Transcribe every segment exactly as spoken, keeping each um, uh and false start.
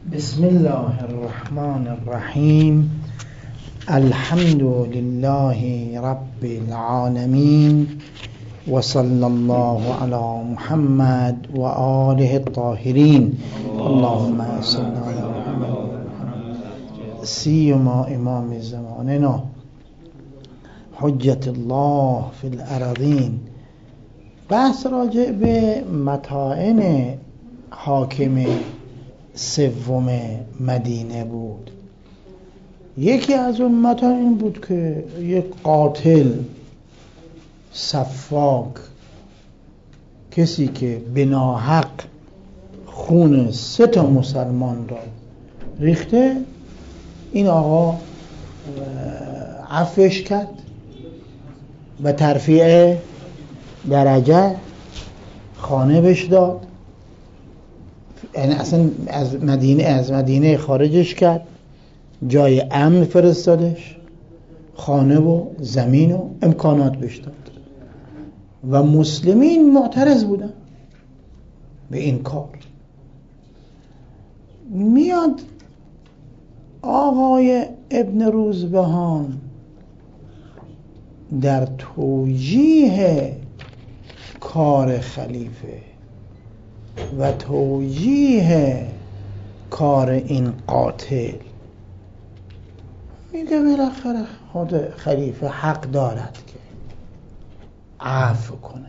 بسم الله الرحمن الرحیم. الحمد لله رب العالمین و صلی الله علی محمد و آله الطاهرین. اللهم صل علی محمد سیما امام زماننا حجت الله فی الارضین. بحث راجع به مطاعن حاکم سوم مدینه بود. یکی از اون مطاعن بود که یک قاتل سفاک، کسی که بناحق خون سه تا مسلمان را ریخته، این آقا عفوش کرد و ترفیع درجه خانه بهش داد. یعنی اصلا از مدینه از مدینه خارجش کرد، جای امن فرستادش، خانه و زمین و امکانات بهش داد و مسلمین معترض بودن به این کار. میاد آقای ابن روزبهان در توجیه کار خلیفه و توجیه کار این قاتل میگه بالاخره خود خلیفه حق دارد که عفو کنه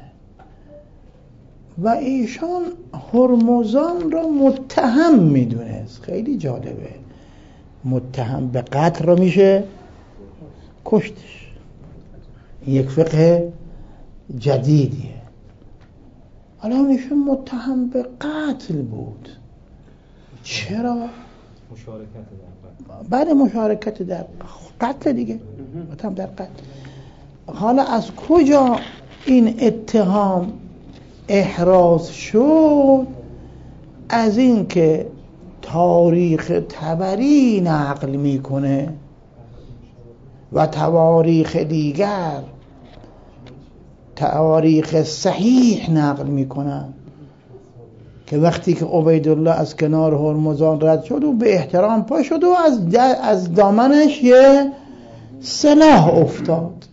و ایشان هرمزان را متهم میدونست. خیلی جالبه، متهم به قتل را میشه کشتش. یک فقه جدیدیه. حالا ایشون متهم به قتل بود. چرا؟ مشارکت در قتل. بعد مشارکت در قتل دیگه، متهم در قتل. حالا از کجا این اتهام احراز شد؟ از این که تاریخ طبری نقل میکنه و تواریخ دیگر، تواریخ صحیح نقل میکنن که وقتی که عبیدالله از کنار هرمزان رد شد و به احترام پا شد و از از دامنش یه سلاح افتاد،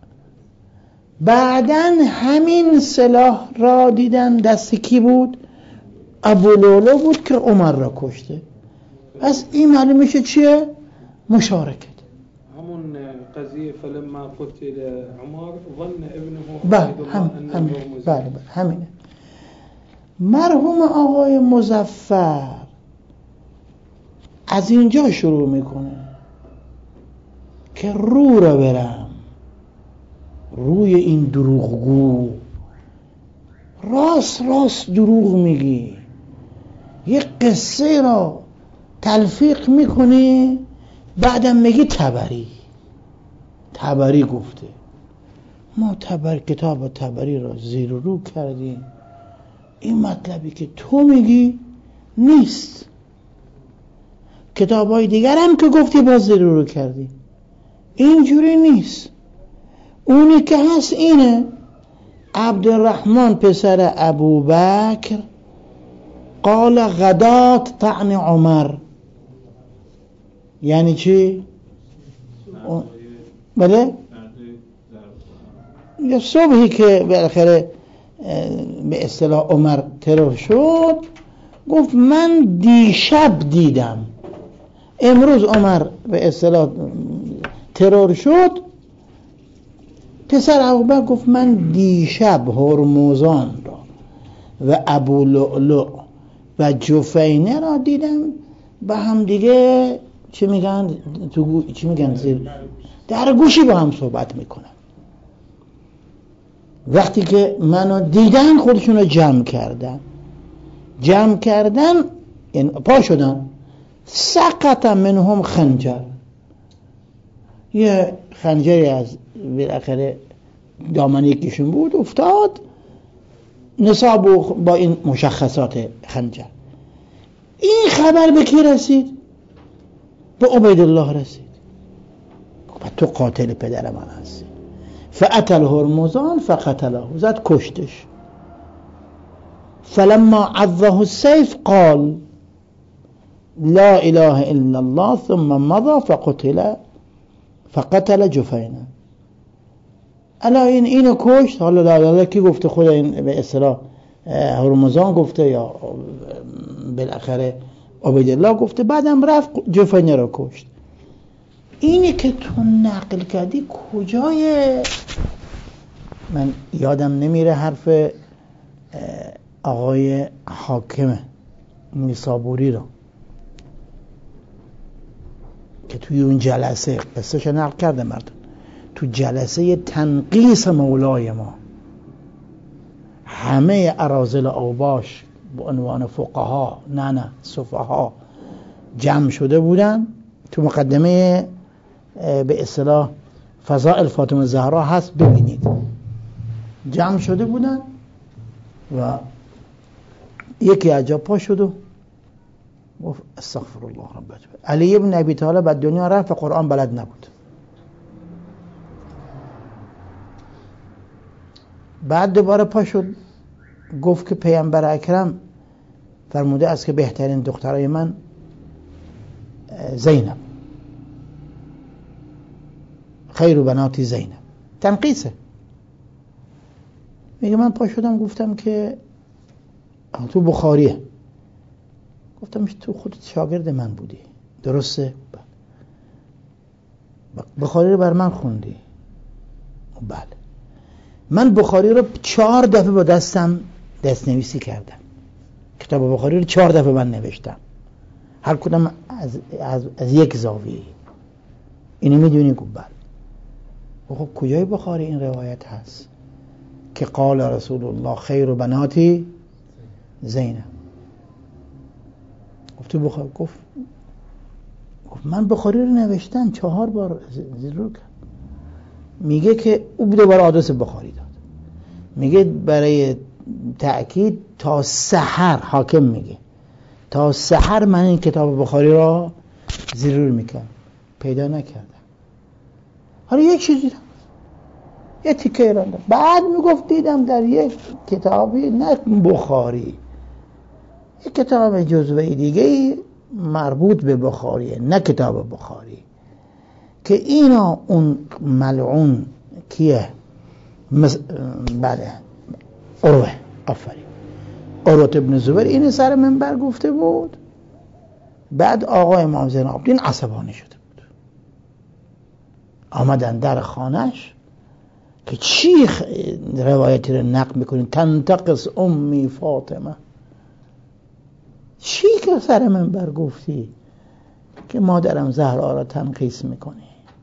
بعدن همین سلاح را دیدن دست کی بود؟ ابولولو بود که عمر را کشته. پس این معلوم میشه چیه؟ مشارکت. همون قضیه فلما قتل عمر ظن ابنه بله هم هم بله بله همینه. مرحوم آقای مظفر از اینجا شروع میکنه که رو را برم روی این دروغگو. راست راست دروغ میگی، یک قصه را تلفیق میکنی، بعدم میگی تبری تبری گفته. ما تبر کتاب تبری را زیر و رو کردیم. این مطلبی که تو میگی نیست. کتابای دیگر هم که گفتی باز زیر و رو کردی. اینجوری نیست. اونی که هست اینه: عبدالرحمن پسر ابوبکر قال غدات طعن عمر. یعنی چی؟ بله؟ یا صبحی که بالاخره به اصطلاح عمر ترور شد، گفت من دیشب دیدم. امروز عمر به اصطلاح ترور شد، پسر ابوبکر گفت من دیشب هرمزان را و ابو لؤلؤ و جفینه را دیدم، با هم دیگه چی میگن تو چی میگن زیر در گوشی با هم صحبت میکنن. وقتی که منو دیدن خودشون رو جمع کردن جمع کردن این پا شدن. سقط منهم خنجر، یه خنجری از بالاخره دامن یکیشون بود افتاد، نصاب با این مشخصات خنجر. این خبر به کی رسید؟ به عبیدالله رسید. تو قاتل پدر من هستی. فأتى هرمزان فقتله، زد کشتش. فلما عضه السيف قال لا اله الا الله ثم مضى فقتل فقتل جفینه. الان این اینو کشت. حالا لا کی گفته؟ خود این به اصطلاح هرمزان گفته یا بالاخره عبیدالله گفته. بعدم رفت جفینه رو کشت. اینی که تو نقل کردی کجای؟ من یادم نمیره حرف آقای حاکم نیسابوری رو که توی اون جلسه قصهش نقل کرده مردم، تو جلسه تنقیس مولای ما همه اراذل اوباش به عنوان فقها نه نه صفها جمع شده بودن. تو مقدمه به اصطلاح فضائل فاطمه زهرا هست، ببینید. جمع شده بودن و یکی عجب پا شد و گفت استغفر الله رب. علی ابن ابی طالب از دنیا رفت و قرآن بلد نبود. بعد دوباره پا شد گفت که پیامبر اکرم فرموده است که بهترین دخترای من زینب، خیر بناتی زینب. تنقیسه. میگه من پا شدم گفتم که تو بخاریه. گفتم تو خودت شاگرد من بودی درسته؟ بخاری رو بر من خوندی؟ بله. من بخاری رو چهار دفعه با دستم دست نویسی کردم. کتاب بخاری رو چهار دفعه من نوشتم، هر کدام از, از, از یک زاویه. اینو میدونی؟ گفت بله. خب کجای بخاری این روایت هست که قال رسول الله خیر بناتی زینب؟ گفت بخاری. گفت گفت من بخاری رو نوشتم چهار بار زیرو کرد. میگه که او دوباره آدرس بخاری داد. میگه برای تأکید تا سحر، حاکم میگه تا سحر من این کتاب بخاری را زیرو میکنم، پیدا نکردم. حالا یک چیزی دیدم، یه تیکه راندم. بعد میگفت دیدم در یک کتابی، نه بخاری، یک کتاب جزوه دیگه مربوط به بخاریه، نه کتاب بخاری، که اینا اون ملعون کیه؟ مز... بله عروه. آفرین، عروه ابن زبیر این سر منبر گفته بود. بعد آقای امام زین العابدین عصبانی شده بود، آمدن در خانهش که چی خ... روایتی رو نقل میکنین؟ تنتقص امی فاطمه. چی که سر منبر گفتی که مادرم زهرا را تنقیص میکنی؟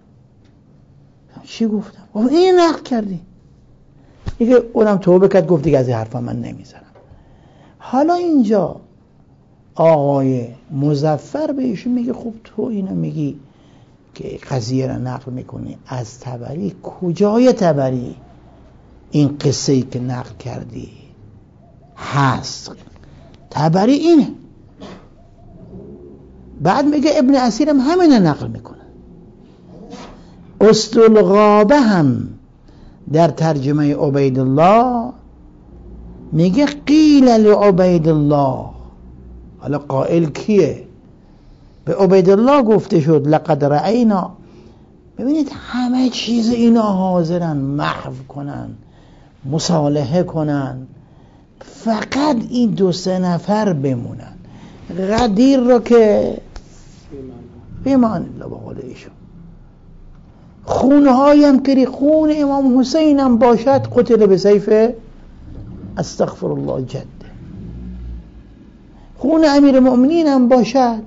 چی گفتم؟ گفت این نقل کردی. دیگه اونم توبه کرد، گفت دیگه از این حرفا من نمیزنم. حالا اینجا آقای مظفر بهشون میگه خب تو اینو میگی که قضیه را نقل میکنی از طبری، کجای طبری این قصه ای که نقل کردی هست؟ طبری اینه. بعد میگه ابن اسیر هم همینه نقل میکنه. استالغابه هم در ترجمه عبیدالله میگه قیل لعبیدالله. حالا قائل کیه؟ به عبیدالله گفته شد لقد رأینا. ببینید همه چیز اینا حاضرن محو کنن، مصالحه کنن، فقط این دو سه نفر بمونن. غدیر رو که بیمان الله با قول ایشون، خونهایی هم که خون امام حسین هم باشد قتل به سیف استغفر الله جده، خون امیر المؤمنین هم باشد.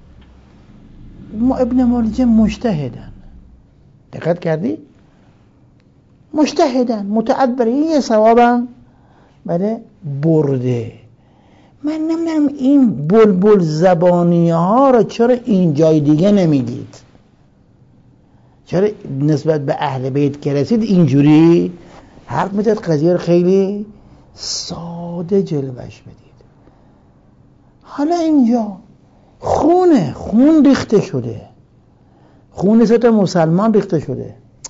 ما ابن ملجم مجتهدن، دقت کردی؟ مجتهدن، متعبر، یه ثوابم بله برده. من نمیدونم این بلبل زبانی ها رو چرا این جای دیگه نمیگید؟ چرا نسبت به اهل بیت که رسید اینجوری حرف میداد؟ قضیه رو خیلی ساده جلوش بدید. حالا اینجا خونه خون ریخته شده، خون سه تا مسلمان ریخته شده.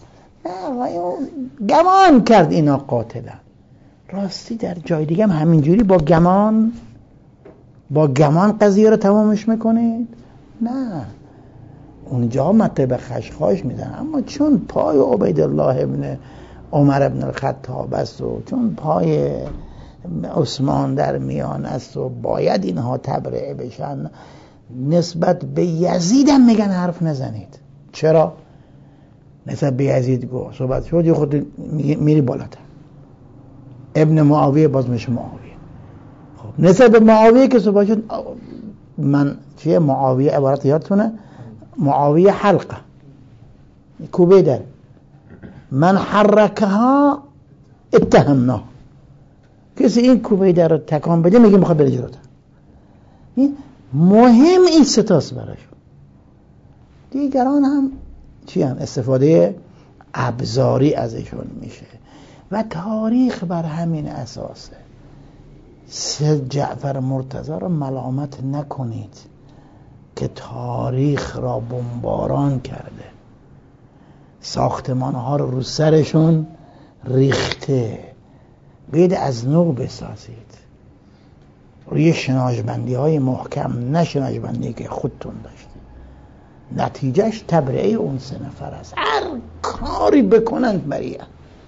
گمان کرد اینا قاتلن. راستی در جای دیگه هم همینجوری با گمان با گمان قضیه رو تمامش میکنید؟ نه، اونجا مطلب خشخاش میدن. اما چون پای عبیدالله ابن عمر ابن الخطاب است و چون پای عثمان در میان است و باید اینها تبرئه بشن، نسبت به یزید هم میگن حرف نزنید. چرا؟ نسبت به یزید گو صحبت شد، خود میری بالاتر. ابن معاویه باز میشه معاویه. خب نسبت به معاویه که صحبت شد، من چیه معاویه عبارت یادتونه؟ معاویه حلقه کوبه در من حرکها اتهمنا، کسی این کوبه در رو تکان بده میگه میخواد بره جلوتر. این مهم این ستاست براشون. دیگران هم چی هم استفاده ابزاری ازشون میشه و تاریخ بر همین اساسه. سید جعفر مرتضی رو ملامت نکنید که تاریخ را بمباران کرده، ساختمان ها رو رو سرشون ریخته. باید از نو بسازید روی شناژبندی های محکم، نه شناژبندی که خودتون داشتید. نتیجهش تبرئه اون سه نفر است، هر کاری بکنند بریم،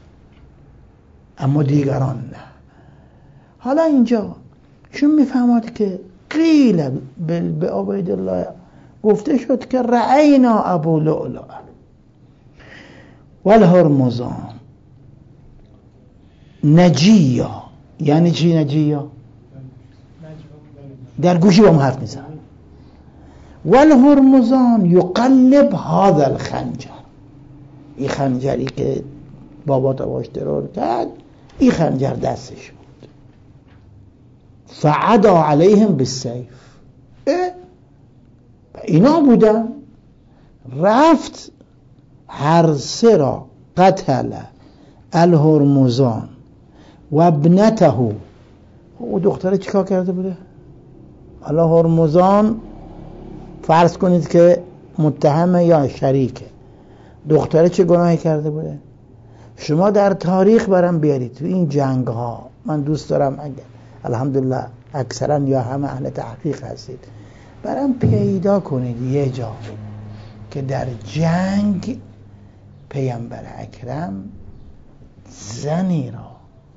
اما دیگران نه. حالا اینجا چون میفهمد که قیل به عبیدالله گفته شد که رأینا ابو لؤلؤ والهرمزان نجیا. یعنی چی نجیا؟ در گوشی با هم حرف میزن. والهرمزان یقلب هذا الخنجر، این خنجری که بابا تباش ترور کرد، این خنجر دستش بود. فعدا علیهم بالسیف، اینا بودن. رفت هر سه را قتل الهرمزان و ابنته. او دختره چیکار کرده بوده؟ حالا هرمزان فرض کنید که متهمه یا شریکه، دختره چه گناهی کرده بوده؟ شما در تاریخ برام بیارید تو این جنگ ها. من دوست دارم اگر الحمدلله اکثرا یا همه اهل تحقیق هستید، برام پیدا کنید یه جا که در جنگ پیامبر اکرم زنی را،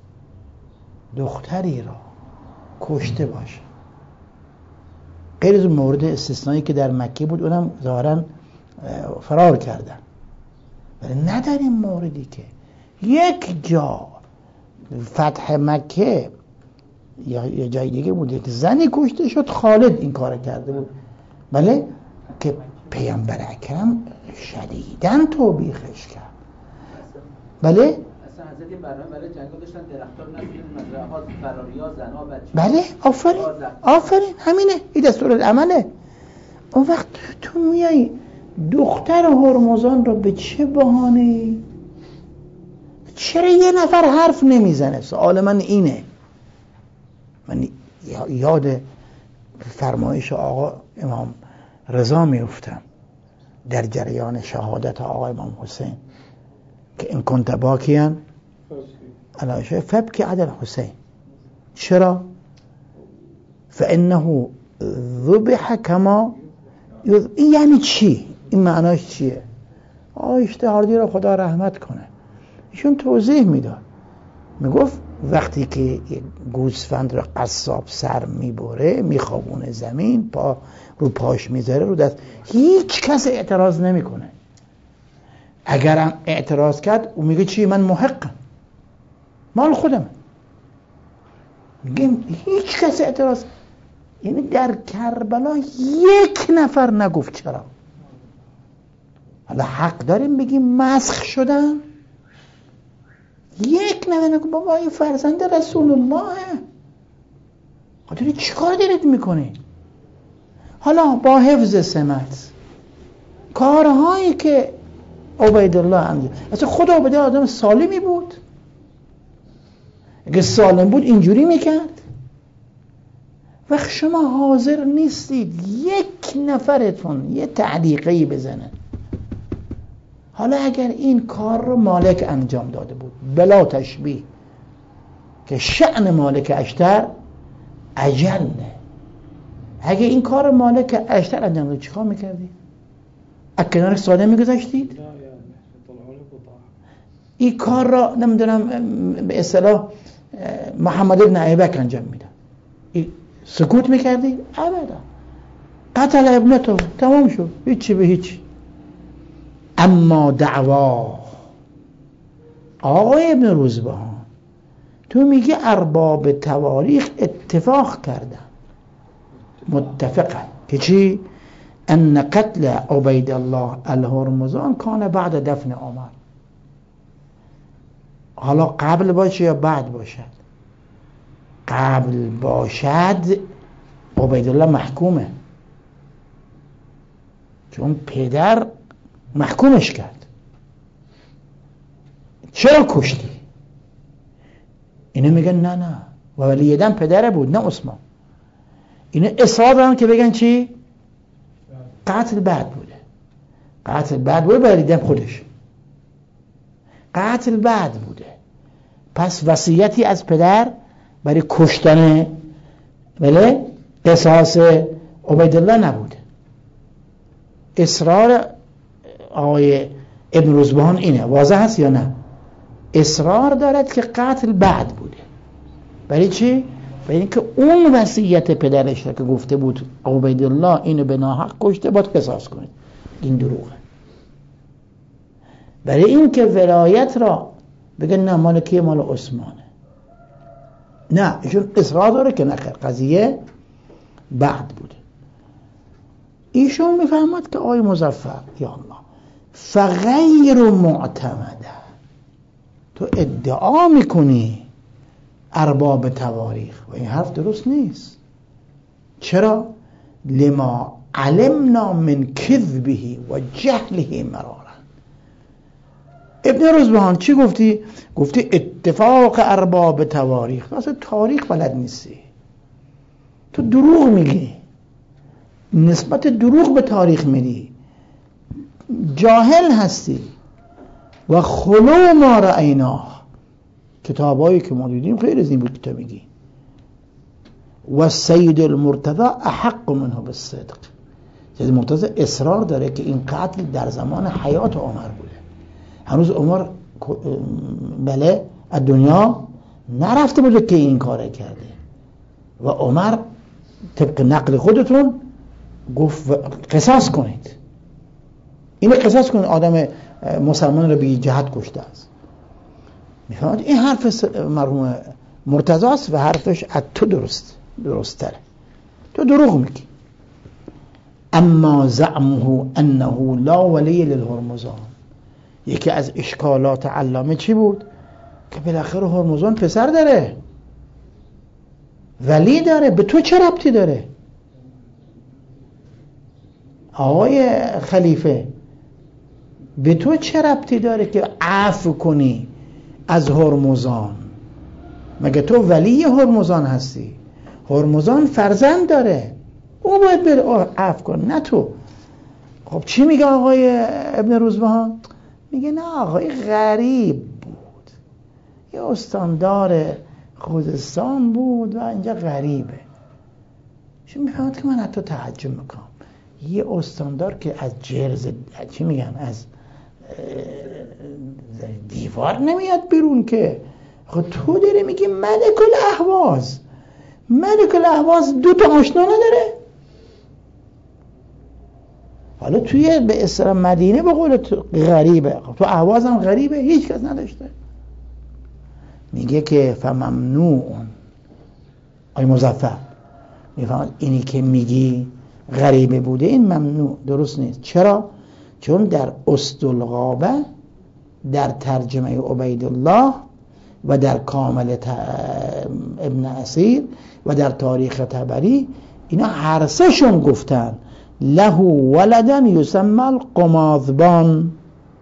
دختری را کشته باشه. غیر از مورد استثنایی که در مکه بود، اونم ظاهرا فرار کردن، ولی نه در این موردی که یک جا فتح مکه یا یه جای دیگه بود یک زنی کشته شد، خالد این کار کرده بود، بله، که پیامبر اکرم شدیداً توبیخش کرد. بله اصلا حضرت برنامه برای جنگا داشتن درختار نزدن مزرعه‌ها، فراریا، زن‌ها، بچه‌ها. بله آفرین آفرین همینه، این دستور عمله. اون وقت تو میای دختر هرمزان رو به چه بهانه؟ چرا یه نفر حرف نمیزنه؟ سوال من اینه. من یاد فرمایش آقا امام رضا میفتم در جریان شهادت آقا امام حسین که ان کنت باکیان علی شیء فابکی علی الحسین. چرا؟ فانه ذبح کما یذ... این یعنی چی؟ این معناش چیه؟ آقا اشتهاردی رو خدا رحمت کنه، ایشون توضیح میداد، میگفت وقتی که گوسفند رو قصاب سر میبره، میخوابونه زمین، پا رو پاش میذاره رو دست، هیچ کس اعتراض نمیکنه. اگرم اعتراض کرد او میگه چی؟ من محقم، مال خودم. میگه هیچ کس اعتراض، یعنی در کربلا یک نفر نگفت چرا. حالا حق داریم بگیم مسخ شدن؟ یک نفر نگفت بابا این فرزند رسول الله، خاطر چی کار دارید میکنی؟ حالا با حفظ سمت کارهایی که عبیدالله انجام، اصلا خود عبیدالله آدم سالمی بود، اگه سالم بود اینجوری میکرد؟ وقت شما حاضر نیستید یک نفرتون یه تعلیقی بزنه. حالا اگر این کار رو مالک انجام داده بود بلا تشبیه، که شأن مالک اشتر اجله، اگه این کار مالک اشتر انجام داد چیکار میکردی؟ از کنارش ساده میگذاشتید؟ این کار را نمیدونم به اصطلاح محمد ابن ابیبکر انجام میداد، سکوت میکردی؟ ابدا. قتل ابنتو، تمام شد، هیچی به هیچی. اما دعوا آقای ابن روزبهان، تو میگه ارباب تواریخ اتفاق کردن، متفقن که چی؟ ان قتل عبید الله الهرمزان کان بعد دفن عمر. حالا قبل باشه یا بعد باشد؟ قبل باشد عبید الله محکومه، چون پدر محکومش کرد. چرا کشتی؟ اینو میگن نه نه و ولی دم پدره بود نه عثمان. اینو اصرار دارن که بگن چی؟ قتل بعد بوده. قتل بعد بوده ولی دم خودش قتل بعد بوده. پس وصیتی از پدر برای کشتن بله قصاص عبیدالله نبوده. اصرار آقای ابن روزبهان اینه، واضح هست یا نه؟ اصرار دارد که قتل بعد بوده. برای چی؟ برای اینکه اون وصیت پدرش که گفته بود عبیدالله اینو به ناحق کشته باید قصاص کنید، این دروغه. برای اینکه ولایت را بگن نه مال کیه؟ مال عثمانه. نه، ایشون اصرار داره که نخیر قضیه بعد بوده. ایشون میفهمد که آقای مظفر یا الله فغیر معتمده، تو ادعا میکنی ارباب تواریخ و این حرف درست نیست. چرا؟ لما علمنا من کذبه و جهله مرارا. ابن روزبهان چی گفتی؟ گفتی اتفاق ارباب تواریخ. اصلا تاریخ بلد نیستی، تو دروغ میگی، نسبت دروغ به تاریخ میدی، جاهل هستی. و خلو ما رأیناه، کتابایی که ما دیدیم خیلی از این بود که تو میگی. و سید المرتضی احق منه بالصدق. سید المرتضی اصرار داره که این قتل در زمان حیات عمر بوده. هنوز عمر بله از دنیا نرفته بوده که این کاره کرده و عمر طبق نقل خودتون گفت قصاص کنید، اینو قصاص کنید، آدم مسلمان رو به جهت کشته است. میفهمید این حرف مرحوم مرتضی است و حرفش از تو درست درست تره، تو دروغ میگی. اما زعمه انه لا ولی للهرمزان، یکی از اشکالات علامه چی بود؟ که بالاخره هرمزان پسر داره، ولی داره، به تو چه ربطی داره؟ آقای خلیفه به تو چه ربطی داره که عفو کنی از هرمزان؟ مگه تو ولی هرمزان هستی؟ هرمزان فرزند داره، او باید بره عفو کن نه تو. خب چی میگه آقای ابن روزبهان؟ میگه نه آقای غریب بود، یه استاندار خوزستان بود و اینجا غریبه. چون میفهمد که من حتی تعجب میکنم، یه استاندار که از جرز چی میگن از دیوار نمیاد بیرون که. خب تو داری میگی ملک الاهواز، ملک الاهواز دو تا آشنا نداره؟ حالا توی به اصطلاح مدینه به قول تو غریبه، خب تو اهواز هم غریبه، هیچ کس نداشته. میگه که فممنوع. آی مظفر میفهمد اینی که میگی غریبه بوده این ممنوع، درست نیست. چرا؟ چون در اسدالغابه، در ترجمه عبیدالله و در کامل ابن اسیر و در تاریخ طبری اینا هر سه شون گفتن له ولدن یسمى القماذبان.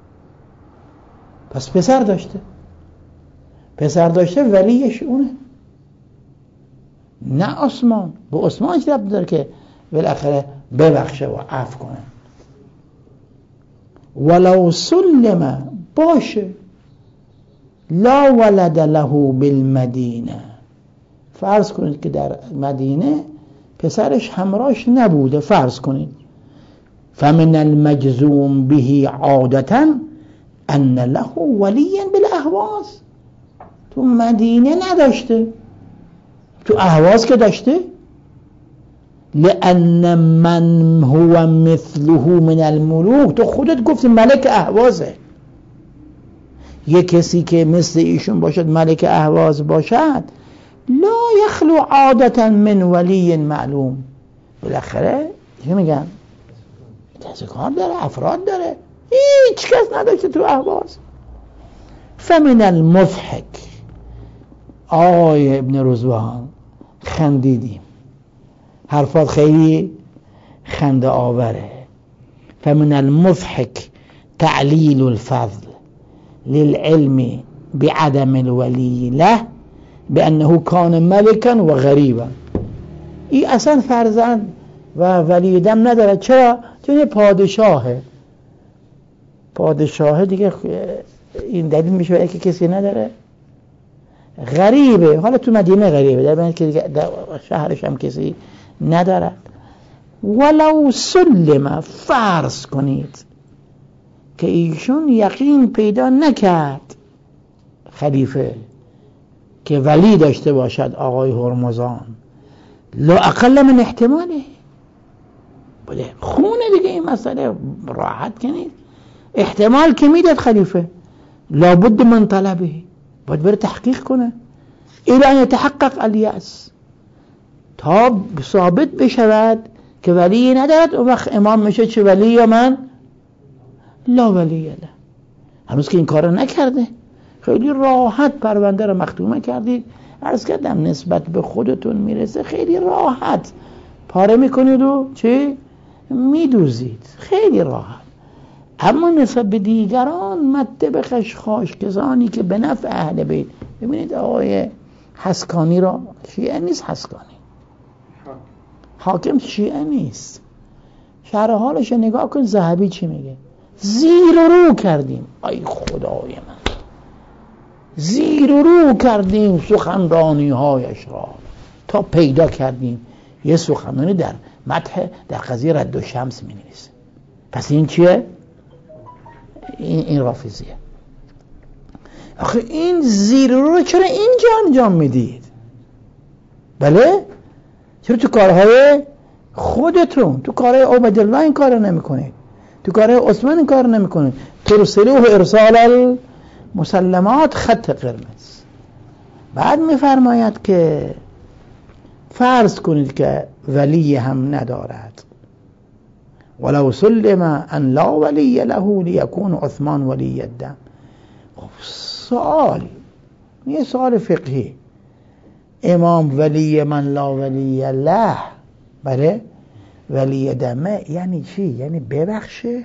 پس پسر داشته، پسر داشته ولیش اونه، نه عثمان. به عثمان چه ربطی داره که بالاخره ببخشه و عفو کنه؟ ولو سلم باشه لا ولد له بالمدینه، فرض کنید که در مدینه پسرش همراهش نبوده، فرض کنید، فمن المجزوم به عادتا ان له ولی بالاهواز. تو مدینه نداشته، تو اهواز که داشته. لأن من هو مثله من الملوک، تو خودت گفتی ملک اهوازه. یه کسی که مثل ایشون باشد، ملک اهواز باشد، لا یخلو عادتا من ولی معلوم. بالاخره چی میگن؟ کسی کار داره، افراد داره، هیچ کس نداشته تو اهواز. فمن المضحک، آقای ابن رضوان خندیدیم، حرفات خیلی خنده آوره. فمن المضحک تعلیل الفضل للعلم بعدم الولی له بأنه کان ملکا و غریبا. این اصلا فرزند و ولی دم نداره. چرا؟ چون پادشاهه. پادشاهه دیگه این دلیل میشه برای که کسی نداره. غریبه، حالا تو مدینه غریبه، در بین که دیگه شهرش هم کسی نداره. ولو سلم، فرض کنید که ایشون یقین پیدا نکرد خلیفه که ولی داشته باشد آقای هرمزان، لا اقل من احتماله بله خونه دیگه، این مسئله راحت کنید. احتمال که میداد خلیفه، لابد من طلبه، باید بره تحقیق کنه الى ان يتحقق الیأس، تا ثابت بشود که ولی ندارد. اون وقت امام میشه چه ولی یا من لا ولی له. هنوز که این کار نکرده، خیلی راحت پرونده رو مختومه کردید. عرض کردم نسبت به خودتون میرسه خیلی راحت پاره میکنید و چه میدوزید، خیلی راحت. اما نسبت به دیگران مته به خشخاش، کسانی که به نفع اهل بیت. ببینید آقای حسکانی را، شیعه نیست حسکانی، حاکم شیعه نیست، شرح حالش نگاه کن. ذهبی چی میگه؟ زیر و رو کردیم، ای خدای من، زیر و رو کردیم سخنرانی هایش را تا پیدا کردیم یه سخنرانی در مدح در قضیه رد و شمس می نویسه. پس این چیه؟ این, این رافضیه. آخه این زیر و رو چرا اینجا انجام میدید؟ بله؟ چرا تو کارهای خودتون، تو کارهای عبدالله این کار نمی کنید، تو کارهای عثمان این کار نمی کنید؟ ترسلوه ارسال المسلمات خط قرمز. بعد می فرماید که فرض کنید که ولی هم ندارد، ولو سلم ان لا ولی له لیکون عثمان ولی الدم. خب سوال، یه سوال فقهی، امام ولی من لا ولی له، بله، ولی دمه یعنی چی؟ یعنی ببخشه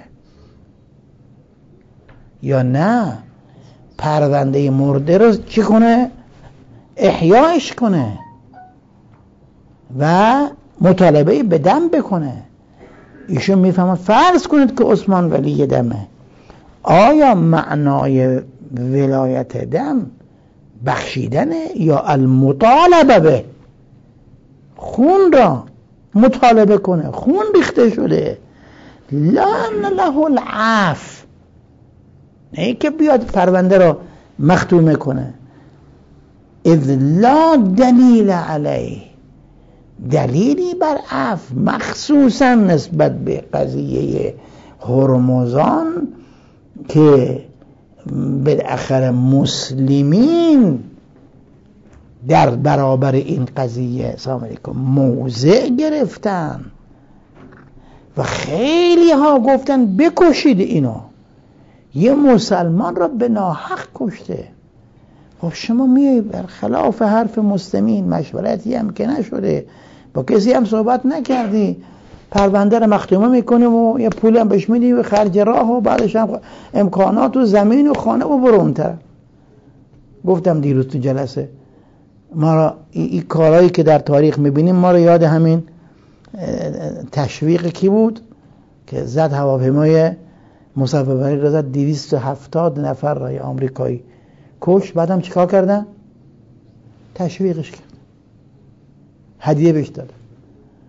یا نه پرونده مرده رو چی کنه؟ احیایش کنه و مطالبه به دم بکنه. ایشون میفهمه فرض کنید که عثمان ولی دمه، آیا معنای ولایت دم بخشیدنه یا المطالبه به؟ خون را مطالبه کنه، خون ریخته شده، لان له العفو، نه که بیاد پرونده را مختومه کنه. اذ لا دلیل علیه، دلیلی بر عفو مخصوصا نسبت به قضیه هرمزان که بالاخره مسلمین در برابر این قضیه سلام علیکم موضع گرفتن و خیلی ها گفتن بکشید اینو، یه مسلمان را به ناحق کشته. خب شما میای برخلاف حرف مسلمین، مشورتی هم که نشده، با کسی هم صحبت نکردی، پرونده رو مختومه میکنیم و یه پول هم بهش میدیم و خرج راه و بعدش هم امکانات و زمین و خانه و برو اونتر. گفتم دیروز تو جلسه، ما را این ای کارهایی که در تاریخ میبینیم ما رو یاد همین تشویق کی بود که زد هواپیمای مسافربری را زد، دویست و هفتاد نفر رای آمریکایی کش، بعدم چیکار کردن؟ تشویقش کرد، هدیه بهش دادن.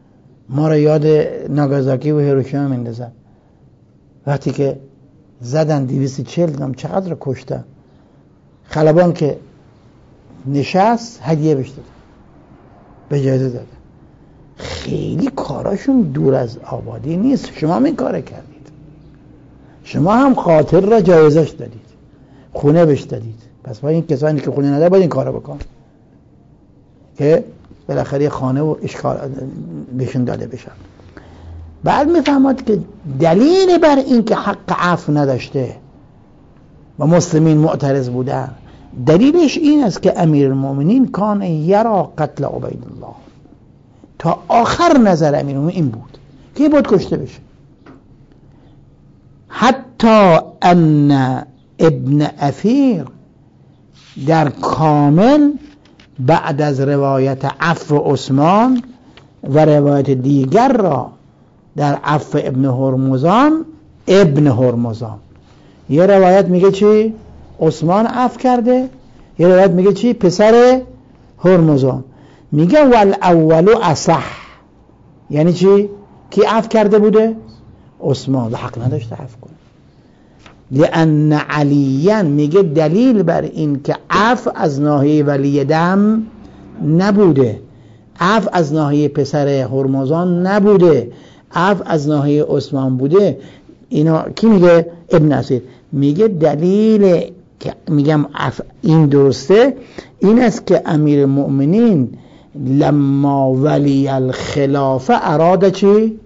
ما رو یاد ناگازاکی و هیروشیما میندازن. وقتی که زدن دویست و چهل نام چقدر رو کشتن، خلبان که نشست هدیه بهش دادن، به جایزه دادن. خیلی کاراشون دور از آبادی نیست. شما هم این کار کردید، شما هم قاتل را جایزش دادید، خونه بهش دادید. پس با این کسانی که خونه نداره باید این کارو بکن که بالاخره خانه و اشکال بهشون داده بشن. بعد میفهمد که دلیل بر این که حق عفو نداشته و مسلمین معترض بودن، دلیلش این است که امیرالمؤمنین کان یرا قتل عبیدالله، تا آخر نظر امیرالمؤمنین این بود که این باید کشته بشه. حتی ان ابن اثیر در کامل بعد از روایت عفو عثمان و روایت دیگر را در عفو ابن هرمزان ابن هرمزان، یه روایت میگه چی؟ عثمان عفو کرده، یه روایت میگه چی؟ پسر هرمزان. میگه والاول اصح، یعنی چی؟ کی عفو کرده بوده؟ عثمان، و حق نداشته عفو کنه. لأن علیاً، میگه دلیل بر این که عفو از ناحیه ولی دم نبوده، عفو از ناحیه پسر هرمزان نبوده، عفو از ناحیه عثمان بوده. اینا کی میگه؟ ابن اثیر میگه دلیل که میگم این درسته این است که امیر المؤمنین لما ولی الخلافه اراد چی؟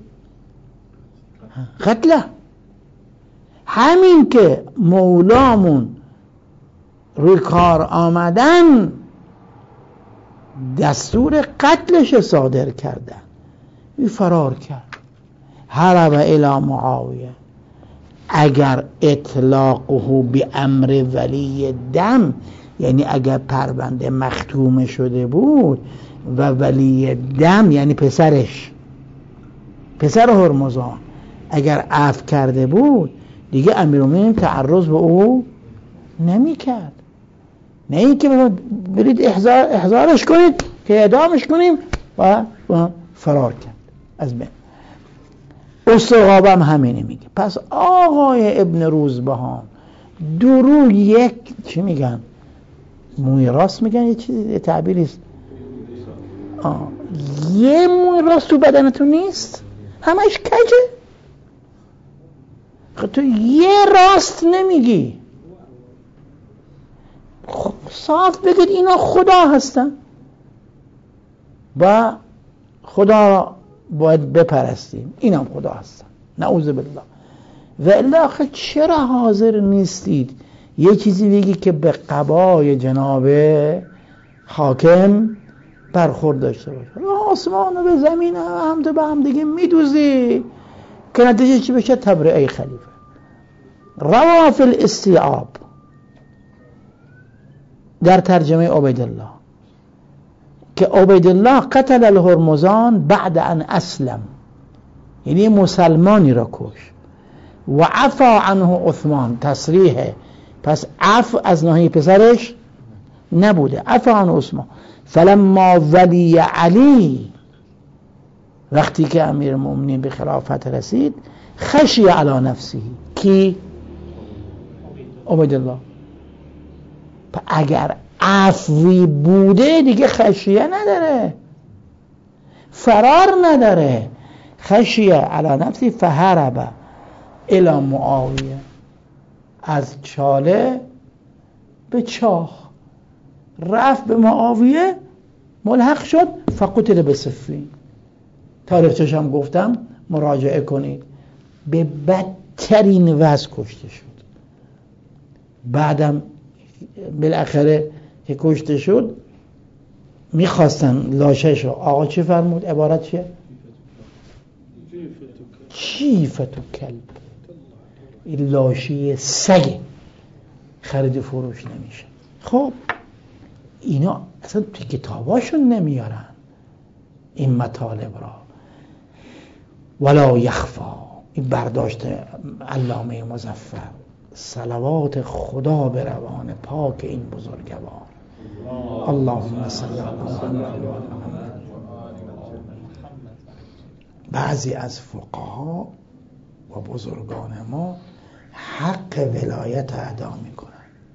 قتله. همین که مولامون روی کار آمدن دستور قتلش صادر کردن، این فرار کرد، هرب الی معاویه. اگر اطلاقه به امر ولی دم، یعنی اگر پرونده مختوم شده بود و ولی دم یعنی پسرش، پسر هرمزان، اگر عفو کرده بود دیگه امیرالمؤمنین تعرض به او نمی کرد. نه این که برید احضار احضارش کنید که اعدامش کنیم و فرار کرد از بین. استقابه هم همینه میگه. پس آقای ابن روزبهان درو یک چی میگن؟ موی راست میگن، یه چیزی تعبیریست، یه موی راست تو بدنتون نیست، همش کجه. خب تو یه راست نمیگی، صاف بگید اینا خدا هستن و خدا باید بپرستیم، اینم خدا هستن، نعوذ بالله. و الا آخه چرا حاضر نیستید یه چیزی بگی که به قبای جناب حاکم برخورد داشته باشه؟ آسمان و به زمین هم تو به هم دیگه میدوزی که نتیجه چی بشه؟ تبرئه خلیفه. روا فی الاستیعاب در ترجمه عبیدالله که عبیدالله قتل الهرمزان بعد ان اسلم، یعنی مسلمانی را کش، و عفا عنه عثمان، تصریحه، پس عفو از ناحیه پسرش نبوده، عفا عنه عثمان. فلما ولی علی، وقتی که امیر المؤمنین به خلافت رسید، خشی علی نفسی، کی؟ عبیدالله. اگر عفوی بوده دیگه خشیه نداره، فرار نداره. خشیه علی نفسی فهرب الی معاویه، از چاله به چاه رفت به معاویه، ملحق شد. فقتل بصفین، تاریخچش هم گفتم مراجعه کنید، به بدترین وضع کشته شد. بعدم بالاخره که کشته شد میخواستن لاشش رو، آقا چی فرمود؟ عبارت چیه؟ چیفت و کلب، این لاشی سگه، خرید فروش نمیشه. خب اینا اصلا توی کتاباشون نمیارن این مطالب را. ولا یخفا، این برداشت علامه مظفر، صلوات خدا به روان پاک این بزرگوار. اللهم صل علی محمد. بعضی از فقها و بزرگان ما حق ولایت ادا میکنن.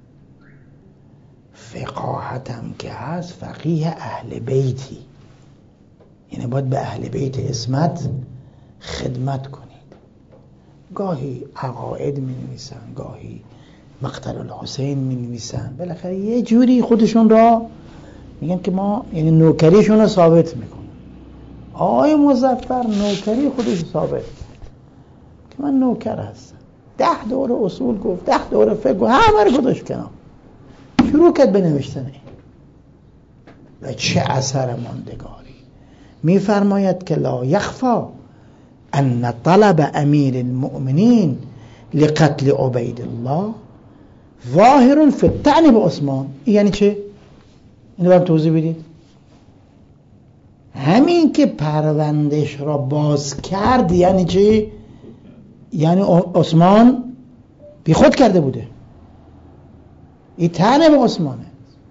فقاهت هم که هست فقیه اهل بیتی، یعنی باید به اهل بیت اسمت خدمت کنید. گاهی عقاید می نویسن، گاهی مقتل الحسین می نویسن، بالاخره یه جوری خودشون را میگن که ما یعنی نوکریشون رو ثابت میکنن. آقای مظفر نوکری خودش ثابت که من نوکر هستم، ده دور اصول گفت، ده دور فقه گفت، همه رو گذاشت کنار، شروع کرد به نوشتن. و چه اثر ماندگاری. میفرماید که لا یخفا ان طلب امیر المؤمنین لقتل عبید الله ظاهر فی الطعن بعثمان. یعنی چه؟ اینو برام توضیح بدید. همین که پروندش را باز کرد یعنی چه؟ یعنی عثمان بی خود کرده بوده. این طعن به عثمانه.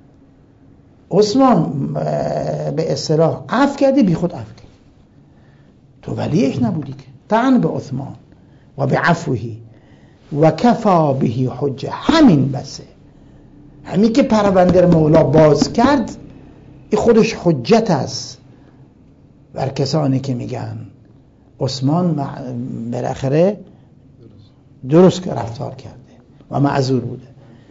عثمان به اصطلاح عفو کرده، بی خود عفو کرد. تو ولیش نبودی که. طعن به عثمان و به عفوهی و کفا بهی حجه، همین بسه. همین که پرونده مولا باز کرد این خودش حجت است بر کسانی که میگن عثمان بالاخره درست رفتار کرده و معذور بوده.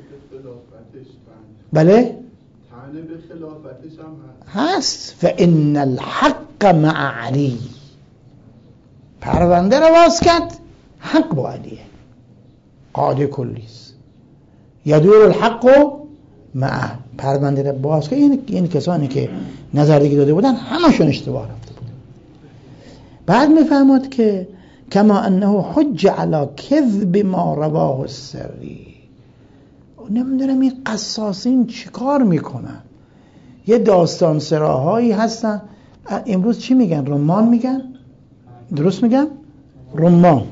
بله؟ طعن به خلافتش هم هست. فإن الحق مع علی. پرونده رو باز کرد، حق با علیه، قاضی کلیست. یدور الحق مع. پرونده رو باز کرد، این این کسانی که نظر دیگه داده بودن همشون اشتباه رفته بود. بعد میفهمد که کما انه حج علی کذب ما رواه السری. نمیدونم این قصاصین چیکار میکنن. یه داستان سراهایی هستن. امروز چی میگن؟ رمان میگن؟ درست میگم؟ رمان.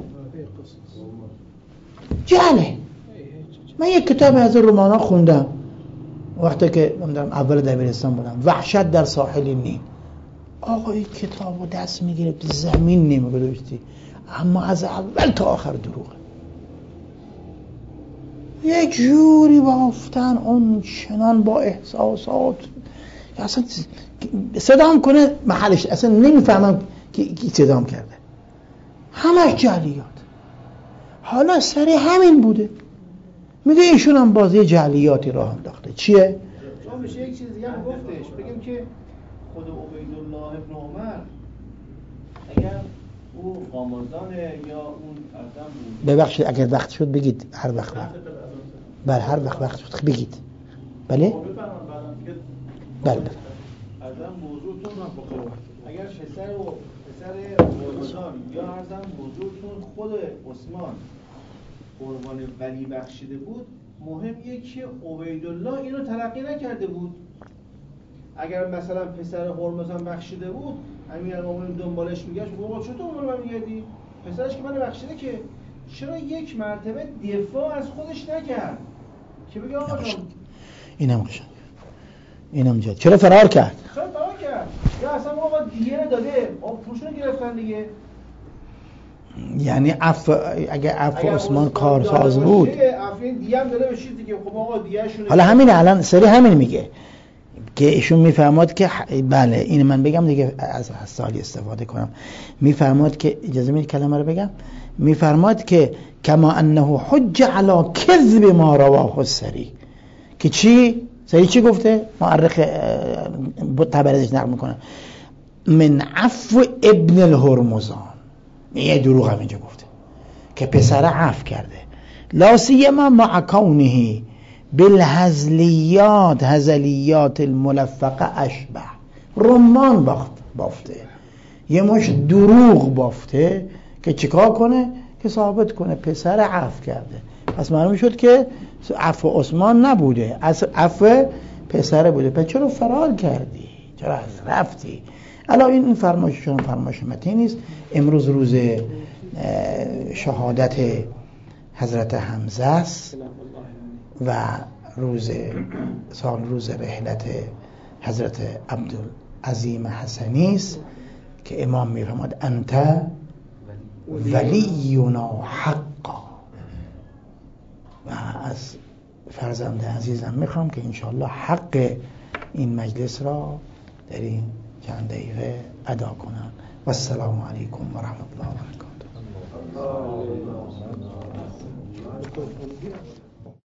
جهله. من یک کتاب از رمان ها خوندم وقتی که اول دبیرستان بودم، وحشت در ساحل نیل. آقا این کتاب رو دست میگرفتی زمین نمیگذاشتی، اما از اول تا آخر دروغه. یه جوری بافتن اون چنان با احساسات، اصلا صدام کنه محلش اصلا نمیفهمم کی صدام کرده. همش جعلیات. حالا سر همین بوده. میگه ایشون هم بازی جعلیاتی راه انداخته. چیه؟ شما میشه یک چیز دیگه هم گفتش، بگیم که خود عبیدالله ابن عمر اگر او قامازانه یا اون ارزم بود. ببخشید اگر وقت شد بگید، هر وقت وقت. بله هر وقت وقت شد بگید. بله؟ بله بله. ارزم بزرگتون اگر پسر و پسر قربان یا ارزم بزرگتون خود عثمان قربان ولی بخشیده بود، مهمیه که عبیدالله اینو تلقی نکرده بود. اگر مثلا پسر هرمزان بخشیده بود، امیرالمومنین دنبالش میگشت بابا چطور اون رو میگردی؟ پسرش که منو بخشیده که چرا یک مرتبه دفاع از خودش نکرد که بگه آقا جان اینم قشنگ، اینم جد چرا فرار کرد؟ چرا فرار کرد؟ یا اصلا آقا دیگه داده، آقا پوشونو گرفتن دیگه. یعنی عفو، اگه عفو عثمان کارساز بود عفو دیگه هم داره بشید دیگه. خب آقا دیگه شونه. حالا همین الان سری همین میگه که ایشون میفهمد که بله این من بگم دیگه از حسالی استفاده کنم. میفهمد که اجازه میدید کلمه رو بگم. میفرماد که کما انه حج علی کذب ما رواه السری، که چی؟ سری چی گفته؟ مؤرخ طبریش نقل میکنه من عفو ابن الهرمزان. یه دروغ هم اینجا گفته که پسر عفو کرده، لا سیما مع کونه بالهزلیات هزلیات الملفقه اشبه. رمان باخت بافته، یه مش دروغ بافته که چیکار کنه؟ که ثابت کنه پسر عفو کرده. پس معلوم شد که عفو عثمان نبوده، عفو پسر بوده. پس چرا فرار کردی؟ چرا از رفتی؟ الان این فرمایششون فرمایش متین نیست. امروز روز شهادت حضرت حمزه است و روز سال روز رحلت حضرت عبدالعظیم حسنی است که امام میفرماد انت ولینا حقا. و از فرزند عزیزم میخوام که انشاءالله حق این مجلس را در این چند دقیقه ادا کنم. و السلام علیکم و رحمت الله و برکاته.